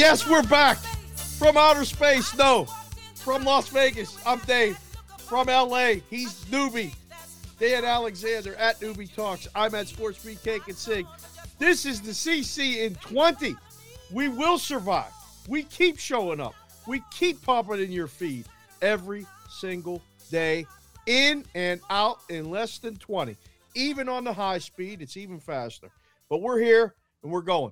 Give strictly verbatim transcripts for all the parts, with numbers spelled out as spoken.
Yes, we're back from outer space. No, from Las Vegas. I'm Dave. From L A, he's Newbie. Dan Alexander at Newbie Talks. I'm at Sports Beat Cake and Sig. This is the C C in twenty. We will survive. We keep showing up. We keep popping in your feed every single day, in and out in less than twenty. Even on the high speed, it's even faster. But we're here and we're going.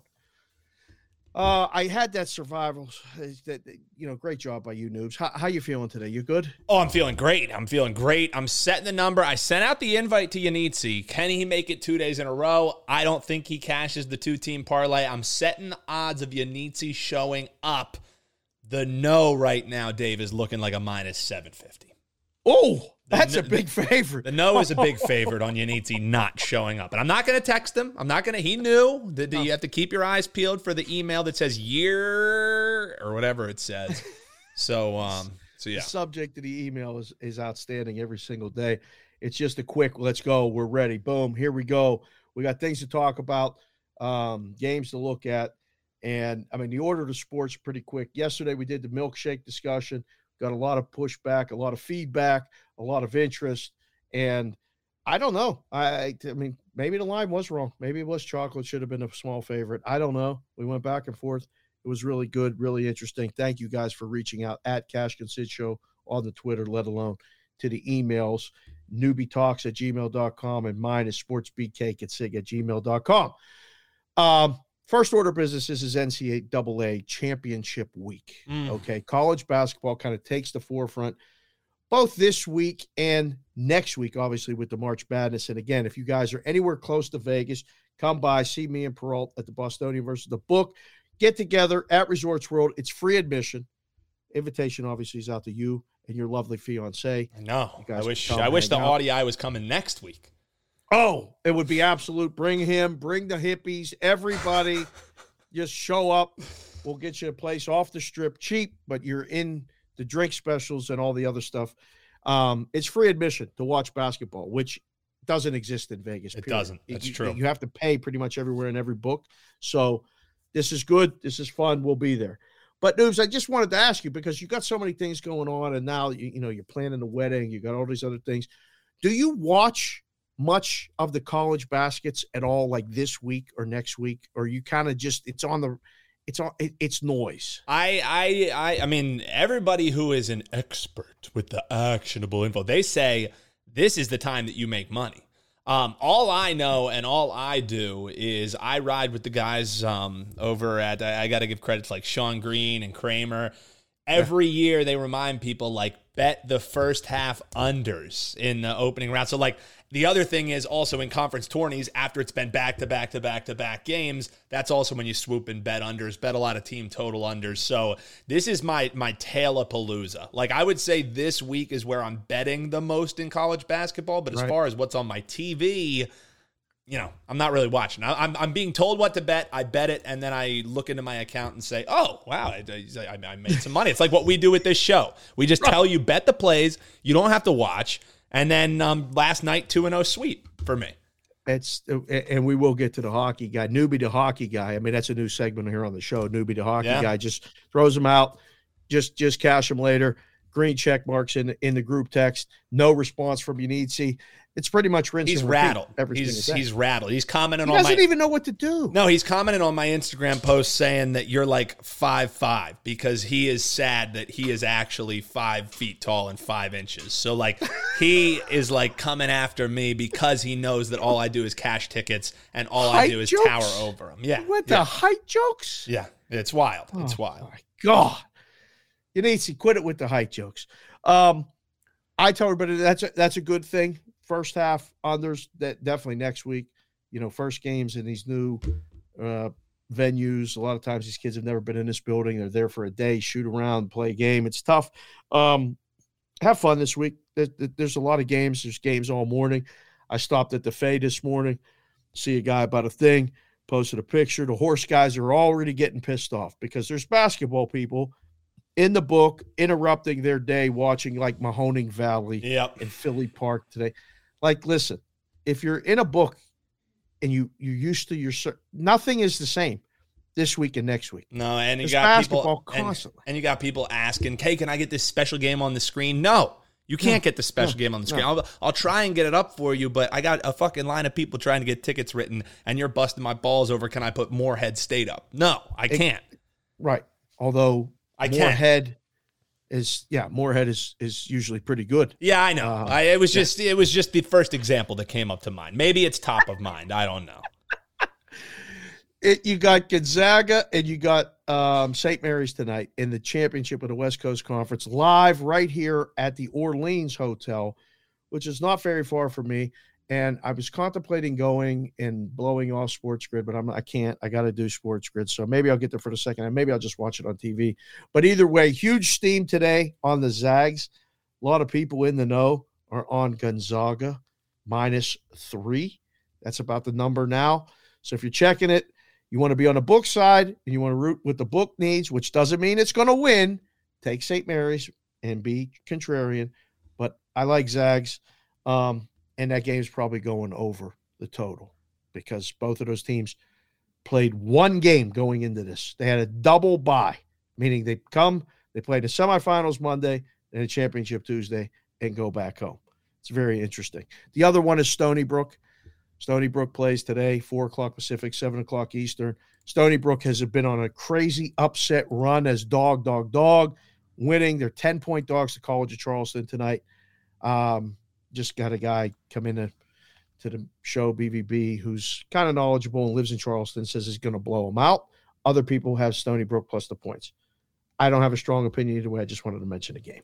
Uh, I had that survival. That you know, great job by you, Noobs. How, how you feeling today? You good? Oh, I'm feeling great. I'm feeling great. I'm setting the number. I sent out the invite to Yanitsi. Can he make it two days in a row? I don't think he cashes the two-team parlay. I'm setting the odds of Yanitsi showing up. The no right now, Dave, is looking like a minus seven fifty. Oh, that's the, a big favorite. The no is a big favorite on Yanitsi not showing up. And I'm not going to text him. I'm not going to. He knew that you have to keep your eyes peeled for the email that says year or whatever it says. So, um, so yeah. The subject of the email is, is outstanding every single day. It's just a quick, let's go. We're ready. Boom. Here we go. We got things to talk about, um, games to look at. And, I mean, the order of the sports pretty quick. Yesterday we did the milkshake discussion. Got a lot of pushback, a lot of feedback, a lot of interest. And I don't know. I, I mean, maybe the line was wrong. Maybe it was chocolate. Should have been a small favorite. I don't know. We went back and forth. It was really good, really interesting. Thank you guys for reaching out at Cash and Sid Show on the Twitter, let alone to the emails, newbietalks at gmail dot com, and mine is sportsbeatcake at sig at gmail dot com. Um, First order of business, this is N C double A championship week. Mm. Okay. College basketball kind of takes the forefront both this week and next week, obviously, with the March Madness. And again, if you guys are anywhere close to Vegas, come by, see me and Peralt at the Bostonian versus the Book. Get together at Resorts World. It's free admission. Invitation obviously is out to you and your lovely fiance. I know. I wish I wish the R D I was coming next week. Oh, it would be absolute. Bring him, bring the hippies, everybody. Just show up. We'll get you a place off the strip, cheap, but you're in the drink specials and all the other stuff. Um, it's free admission to watch basketball, which doesn't exist in Vegas. It period. doesn't. That's you, true. You have to pay pretty much everywhere in every book. So this is good. This is fun. We'll be there. But, Noobs, I just wanted to ask you, because you got so many things going on, and now you, you know you're planning a wedding. You got all these other things. Do you watch much of the college baskets at all, like this week or next week, or you kind of just it's on the it's on it, it's noise? I I I I mean, everybody who is an expert with the actionable info, they say this is the time that you make money. Um, all I know and all I do is I ride with the guys um, over at I, I got to give credit to like Sean Green and Kramer. Every year they remind people, like, bet the first half unders in the opening round. So, like, the other thing is also in conference tourneys, after it's been back-to-back-to-back-to-back games, that's also when you swoop and bet unders, bet a lot of team total unders. So this is my my Taylapalooza. Like, I would say this week is where I'm betting the most in college basketball, but as right. far as what's on my T V, you know, I'm not really watching. I, I'm I'm being told what to bet. I bet it, and then I look into my account and say, "Oh, wow, I, I, I made some money." It's like what we do with this show. We just tell you bet the plays. You don't have to watch. And then um, last night, two and oh sweep for me. It's and we will get to the hockey guy, newbie to hockey guy. I mean, that's a new segment here on the show. Newbie to hockey yeah. guy just throws them out, just just cash them later. Green check marks in in the group text. No response from Yanitsi. It's pretty much rinse He's and rattled. Every he's he's rattled. He's commenting he on my. He doesn't even know what to do. No, he's commenting on my Instagram post saying that you're like five five because he is sad that he is actually five feet tall and five inches. So like he is like coming after me because he knows that all I do is cash tickets and all height I do is jokes? tower over him. Yeah, what yeah. the height jokes? Yeah, it's wild. Oh, it's wild. My God, Yanitsi, quit it with the height jokes. Um, I tell everybody that's a, that's a good thing. First half unders, that definitely next week, you know, first games in these new uh, venues. A lot of times these kids have never been in this building. They're there for a day, shoot around, play a game. It's tough. Um, have fun this week. There's a lot of games. There's games all morning. I stopped at the Fay this morning, see a guy about a thing, posted a picture. The horse guys are already getting pissed off because there's basketball people in the Book interrupting their day watching like Mahoning Valley yep. and Philly Park today. Like, listen, if you're in a Book and you, you're used to your – nothing is the same. this week and next week. No, and you It's got basketball people constantly. And, and you got people asking, "Hey, can I get this special game on the screen?" No. You can't No, get the special no, game on the screen. no. I'll, I'll try and get it up for you, but I got a fucking line of people trying to get tickets written, and you're busting my balls over, can I put Moorhead State up? No, I It- can't. Right. Although I can't. Moorhead is, yeah, Moorhead is is usually pretty good. Yeah, I know. Uh, I, it was just it was just the first example that came up to mind. Maybe it's top of mind. I don't know. It, you got Gonzaga and you got um, Saint Mary's tonight in the championship of the West Coast Conference, live right here at the Orleans Hotel, which is not very far from me. And I was contemplating going and blowing off Sports Grid, but I'm I can't. I got to do Sports Grid, so maybe I'll get there for the second, and maybe I'll just watch it on T V. But either way, huge steam today on the Zags. A lot of people in the know are on Gonzaga minus three. That's about the number now. So if you're checking it, you want to be on the book side and you want to root what the book needs, which doesn't mean it's going to win. Take Saint Mary's and be contrarian. But I like Zags. Um, and that game's probably going over the total because both of those teams played one game going into this. They had a double bye, meaning they come, they played the semifinals Monday and a championship Tuesday and go back home. It's very interesting. The other one is Stony Brook. Stony Brook plays today, four o'clock Pacific, seven o'clock Eastern. Stony Brook has been on a crazy upset run as dog, dog, dog, winning. They're ten-point dogs to College of Charleston tonight. Um, just got a guy come in to, to the show, B V B, who's kind of knowledgeable and lives in Charleston, says he's going to blow them out. Other people have Stony Brook plus the points. I don't have a strong opinion either way. I just wanted to mention the game.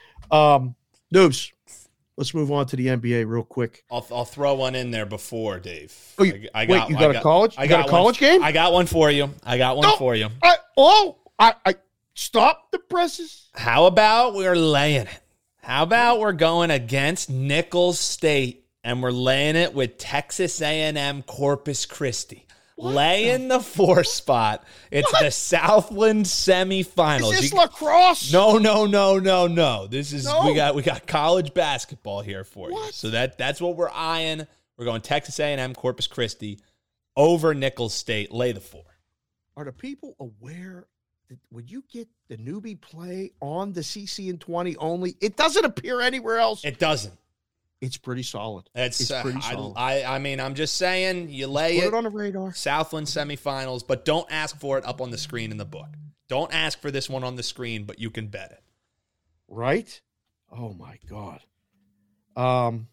Um, Noobs, let's move on to the N B A real quick. I'll I'll throw one in there before Dave. Oh, you, I, I wait, got, you got, I got a college? I You got, got a college one, game? I got one for you. I got one No. for you. I, oh, I, I stop the presses. How about we're laying it? How about we're going against Nicholls State and we're laying it with Texas A and M Corpus Christi? What laying the, the four spot. It's What? the Southland semifinals. Is this You- lacrosse? No, no, no, no, no. This is No. we got we got college basketball here for you. What? So that that's what we're eyeing. We're going Texas A and M Corpus Christi over Nicholls State. Lay the four. Are the people aware that when you get the newbie play on the C C and twenty only, it doesn't appear anywhere else? It doesn't. It's pretty solid. It's, It's uh, pretty I, solid. I I mean I'm just saying you lay Put it. it on the radar. Southland semifinals, but don't ask for it up on the screen in the book. Don't ask for this one on the screen, but you can bet it. Right? Oh my God. Um,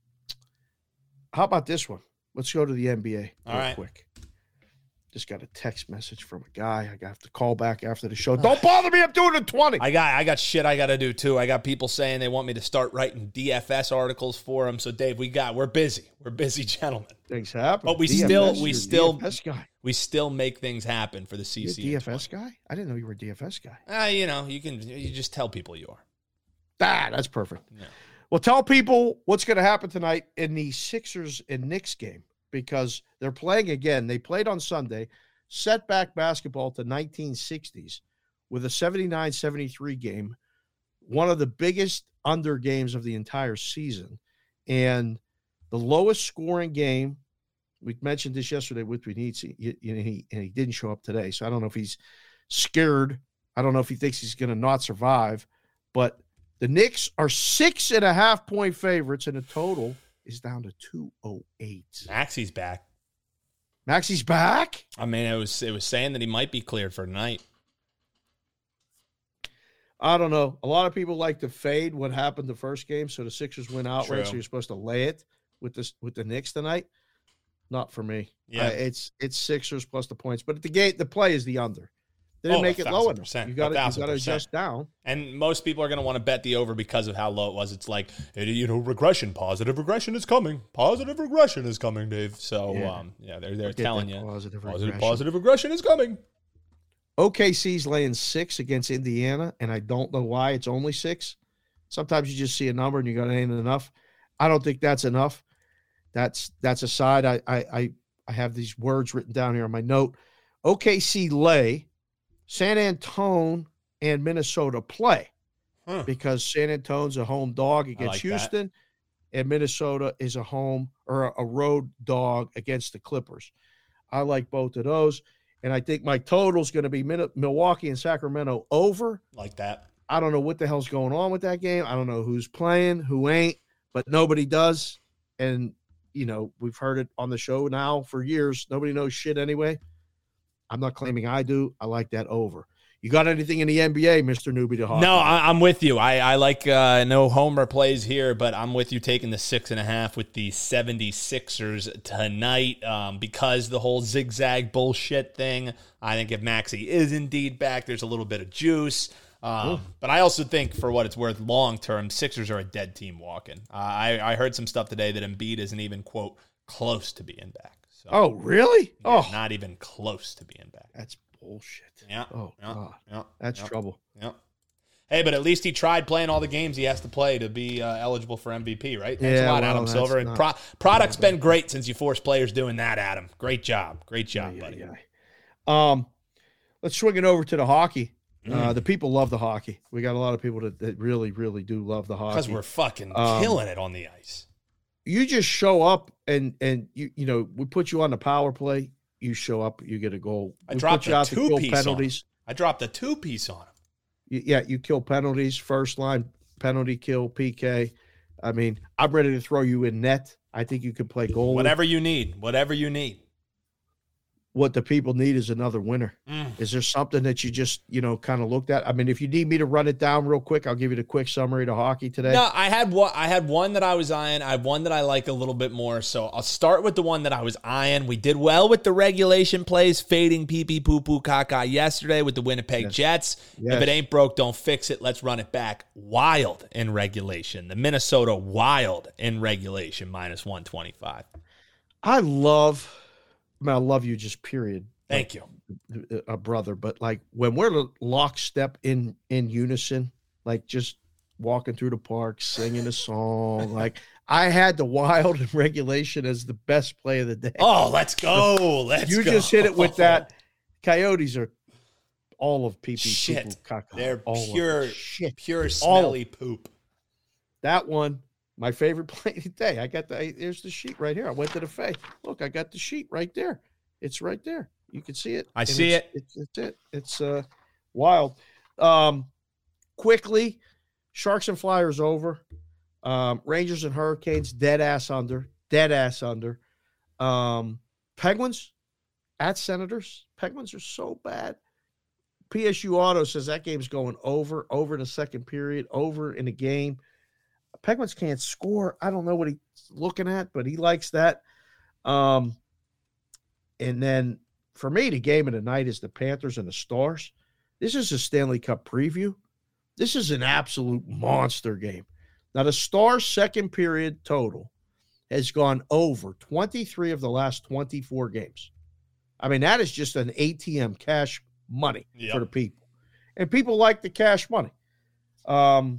how about this one? Let's go to the N B A real All right. quick. Just got a text message from a guy. I have to call back after the show. Don't bother me. I'm doing it twenty. I got I got shit I got to do too. I got people saying they want me to start writing D F S articles for them. So Dave, we got we're busy. We're busy gentlemen. Things happen. But we D F S, still- we you're a still- D F S guy. We still make things happen for the C You're a C. D F S guy? I didn't know you were a D F S guy. Uh, you know, you can you just tell people you are. Ah, that's perfect. Yeah. Well, tell people what's going to happen tonight in the Sixers and Knicks game because they're playing again. They played on Sunday, set back basketball to nineteen sixties with a seventy-nine seventy-three game, one of the biggest under games of the entire season. And the lowest scoring game, we mentioned this yesterday with Benitez, you know, he, and he didn't show up today. So I don't know if he's scared. I don't know if he thinks he's going to not survive, but the Knicks are six and a half point favorites, and the total is down to two oh eight. Maxie's back. Maxie's back? I mean, it was it was saying that he might be cleared for tonight. I don't know. A lot of people like to fade what happened the first game, so the Sixers win outright, True. so you're supposed to lay it with this with the Knicks tonight. Not for me. Yeah. Uh, it's it's Sixers plus the points, but the game the play is the under. They didn't Oh, make a it low thousand enough. percent. You A got to you thousand got to percent. adjust down. And most people are going to want to bet the over because of how low it was. It's like, you know, regression, positive regression is coming. Positive regression is coming, Dave. So, Yeah. um, yeah, they're they're Get telling that you positive positive, regression. positive regression is coming. O K C's laying six against Indiana, and I don't know why it's only six. Sometimes you just see a number and you go, it ain't enough. I don't think that's enough. That's that's a side. I I I, I have these words written down here on my note. O K C lay, San Antone and Minnesota play Huh. because San Antone's a home dog I against like that. Houston, and Minnesota is a home or a, a road dog against the Clippers. I like both of those. And I think my total is going to be Milwaukee and Sacramento over. Like that. I don't know what the hell's going on with that game. I don't know who's playing, who ain't, but nobody does. And, you know, we've heard it on the show now for years. Nobody knows shit anyway. I'm not claiming I do. I like that over. You got anything in the N B A, Mister Newbie to Hockey? No, I, I'm with you. I, I like uh, no homer plays here, but I'm with you taking the six and a half with the seventy-sixers tonight um, because the whole zigzag bullshit thing. I think if Maxey is indeed back, there's a little bit of juice. Um, but I also think, for what it's worth, long term, Sixers are a dead team walking. Uh, I, I heard some stuff today that Embiid isn't even, quote, close to being back. So, oh, really? Yeah, oh, not even close to being back. That's bullshit. Yeah. Oh, yeah, God. yeah, That's yeah, trouble. Yeah. Hey, but at least he tried playing all the games he has to play to be uh, eligible for M V P, right? Thanks yeah, a lot, well, Adam Silver. And pro- product's been great since you forced players doing that, Adam. Great job. Great job, yeah, buddy. Yeah, yeah. Um, let's swing it over to the hockey. Mm. Uh, the people love the hockey. We got a lot of people that, that really, really do love the hockey. Because we're fucking um, killing it on the ice. You just show up and, and you you know, we put you on the power play. You show up, you get a goal. I we dropped put you a out to kill two-piece penalties. on him. I dropped a two-piece on him. You, yeah, you kill penalties, first line, penalty kill, P K. I mean, I'm ready to throw you in net. I think you can play goalie. Whatever you need. Whatever you need. What the people need is another winner. Mm. Is there something that you just, you know, kind of looked at? I mean, if you need me to run it down real quick, I'll give you the quick summary to hockey today. No, I had one. I had one that I was eyeing. I have one that I like a little bit more. So I'll start with the one that I was eyeing. We did well with the regulation plays, fading pee pee poo poo caca yesterday with the Winnipeg Yes. Jets. Yes. If it ain't broke, don't fix it. Let's run it back. Wild in regulation. The Minnesota Wild in regulation minus one twenty five. I love, I mean, I love you just period. Thank like, you. A brother, but like when we're lockstep in in unison, like just walking through the park, singing a song, like I had the Wild in regulation as the best play of the day. Oh, let's go. Let's you go. just hit it with that. Coyotes are all of pee pee. Shit. Caca, They're all pure, shit. pure smelly poop. That one, my favorite play of the day. I got the, here's the sheet right here. I went to the Fay. Look, I got the sheet right there. It's right there. You can see it. I see it's, it. It's, it's it. It's uh, Wild. Um, quickly, Sharks and Flyers over. Um, Rangers and Hurricanes, dead ass under. Dead ass under. Um, Penguins at Senators. Penguins are so bad. P S U Auto says that game's going over, over in the second period, over in the game. Penguins can't score. I don't know what he's looking at, but he likes that. Um, and then for me, the game of the night is the Panthers and the Stars. This is a Stanley Cup preview. This is an absolute monster game. Now, the Stars' second period total has gone over twenty-three of the last twenty-four games. I mean, that is just an A T M cash money Yep. for the people. And people like the cash money. Um,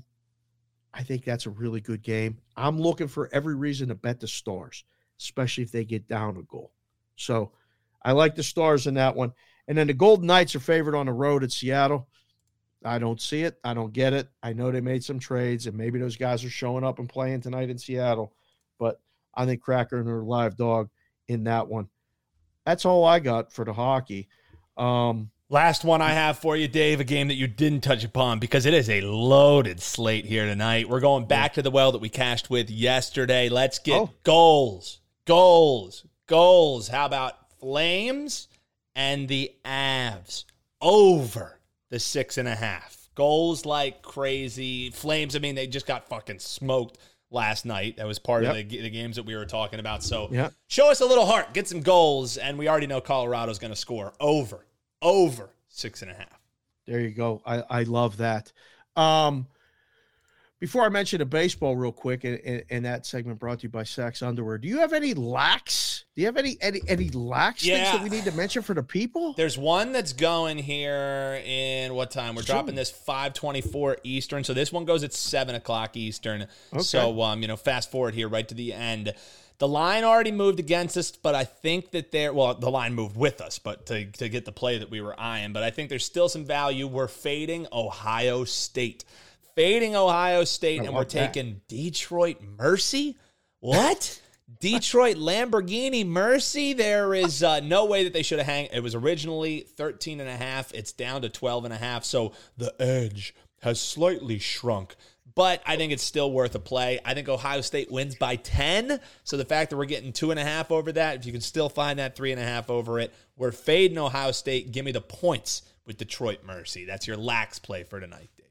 I think that's a really good game. I'm looking for every reason to bet the Stars, especially if they get down a goal. So I like the Stars in that one. And then the Golden Knights are favored on the road at Seattle. I don't see it. I don't get it. I know they made some trades, and maybe those guys are showing up and playing tonight in Seattle. But I think Cracker and her live dog in that one. That's all I got for the hockey. Um, Last one I have for you, Dave, a game that you didn't touch upon because it is a loaded slate here tonight. We're going back to the well that we cashed with yesterday. Let's get Oh. goals, goals, goals. How about Flames and the Avs over the six and a half? Goals like crazy. Flames, I mean, they just got fucking smoked last night. That was part Yep. of the, the games that we were talking about. So Yeah. show us a little heart. Get some goals, and we already know Colorado's going to score over. Over six and a half. There you go. I, I love that. Um, before I mention the baseball real quick, and, and, and that segment brought to you by Saks Underwear, do you have any lax? Do you have any any, any lax Yeah. things that we need to mention for the people? There's one that's going here in what time? We're Soon. dropping this five twenty-four Eastern. So this one goes at seven o'clock Eastern. Okay. So, um, you know, fast forward here right to the end. The line already moved against us, but I think that there, well, the line moved with us, but to, to get the play that we were eyeing. But I think there's still some value. We're fading Ohio State. Fading Ohio State, I and we're love that. taking Detroit Mercy? What? Detroit Lamborghini Mercy. There is uh, no way that they should have hang. It was originally thirteen and a half. It's down to twelve and a half. So the edge has slightly shrunk, but I think it's still worth a play. I think Ohio State wins by ten. So the fact that we're getting two and a half over that, if you can still find that three and a half over it, we're fading Ohio State. Give me the points with Detroit Mercy. That's your lax play for tonight, Dave.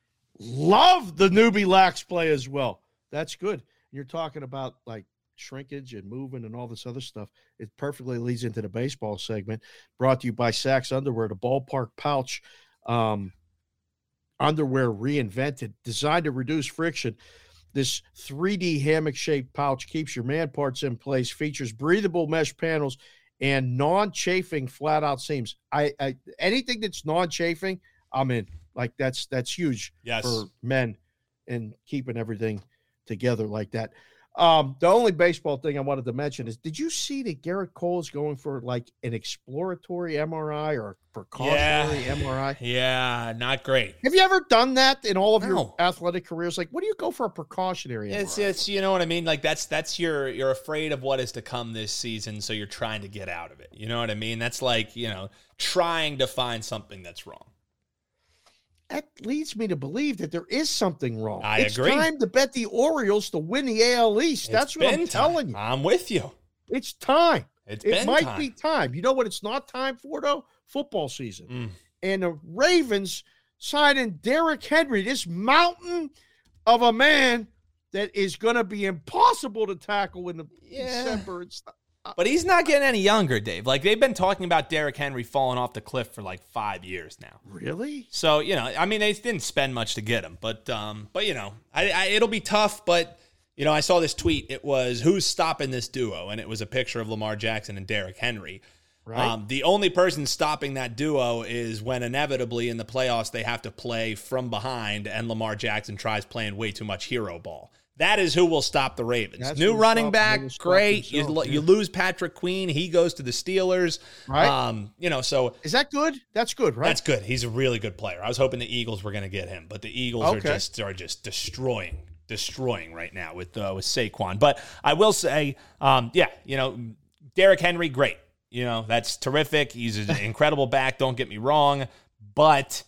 Love the newbie lax play as well. That's good. You're talking about like shrinkage and moving and all this other stuff. It perfectly leads into the baseball segment, brought to you by Saks Underwear, the ballpark pouch um, underwear reinvented, designed to reduce friction. This three D hammock-shaped pouch keeps your man parts in place, features breathable mesh panels, and non-chafing flat-out seams. I, I anything that's non-chafing, I'm in. Like that's that's huge yes. for men and keeping everything together like that. Um, the only baseball thing I wanted to mention is, did you see that Garrett Cole is going for like an exploratory M R I or precautionary yeah. M R I? Yeah, not great. Have you ever done that in all of No. your athletic careers? Like, what do you go for a precautionary M R I? It's, it's, you know what I mean? Like that's, that's your, you're afraid of what is to come this season. So you're trying to get out of it. You know what I mean? That's like, you know, trying to find something that's wrong. That leads me to believe that there is something wrong. I it's agree. It's time to bet the Orioles to win the A L East. That's it's what I'm time. telling you. I'm with you. It's time. It's it been might time. be time. You know what it's not time for, though? Football season. Mm. And the Ravens signing Derrick Henry, this mountain of a man that is going to be impossible to tackle in the Yeah. December and stuff. But he's not getting any younger, Dave. Like, they've been talking about Derrick Henry falling off the cliff for like five years now. Really? So, you know, I mean, they didn't spend much to get him. But, um, but you know, I, I, it'll be tough. But, you know, I saw this tweet. It was, who's stopping this duo? And it was a picture of Lamar Jackson and Derrick Henry. Right. Um, the only person stopping that duo is when inevitably in the playoffs they have to play from behind and Lamar Jackson tries playing way too much hero ball. That is who will stop the Ravens. That's New running stop, back, great. Himself, you, yeah. you lose Patrick Queen, he goes to the Steelers. Right. Um, you know, so Is that good? That's good, right? that's good. He's a really good player. I was hoping the Eagles were going to get him, but the Eagles are Okay. just are just destroying, destroying right now with uh, with Saquon. But I will say, um, yeah, you know, Derrick Henry, great. You know, that's terrific. He's an incredible back. Don't get me wrong, but.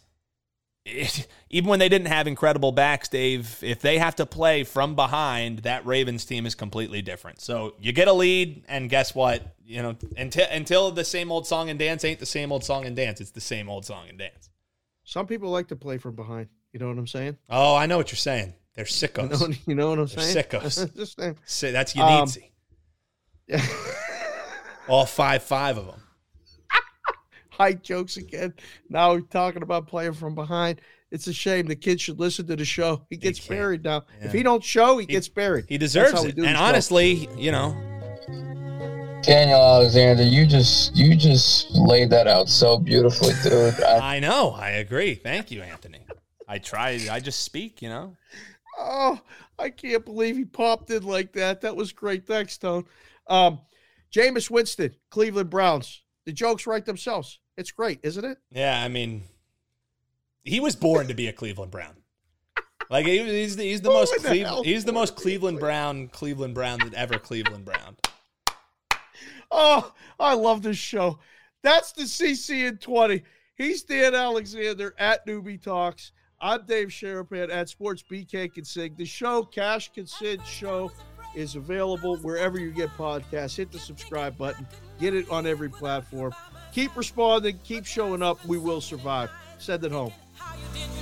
It, even when they didn't have incredible backs, Dave, if they have to play from behind, that Ravens team is completely different. So you get a lead, and guess what? You know, until until the same old song and dance ain't the same old song and dance. It's the same old song and dance. Some people like to play from behind. You know what I'm saying? Oh, I know what you're saying. They're You sickos. know, you know what I'm They're saying? sickos. Just saying. Si- That's Um, Yanitzi. All five, five of them. High jokes again. Now we're talking about playing from behind. It's a shame. The kid should listen to the show. He gets can't. buried now. Yeah. If he don't show, he, He- gets buried. He That's deserves how we it. do And the show. honestly, you know, Daniel Alexander, you just you just laid that out so beautifully, dude. I, I know. I agree. Thank you, Anthony. I try. I just speak, you know. Oh, I can't believe he popped in like that. That was great. Thanks, Tone. Um, Jameis Winston, Cleveland Browns. The jokes write themselves. It's great, isn't it? Yeah, I mean, he was born to be a Cleveland Brown. Like he, he's the, he's the Who most in the Cleve- hell he's the born most to be Cleveland Brown Cleveland Brown that ever Cleveland Brown. Oh, I love this show. That's the C C in twenty. He's Dan Alexander at Newbie Talks. I'm Dave Sharapan at Sports B K Consig. The show, Cash Consig Show, is available wherever you get podcasts. Hit the subscribe button. Get it on every platform. Keep responding. Keep showing up. We will survive. Send it home.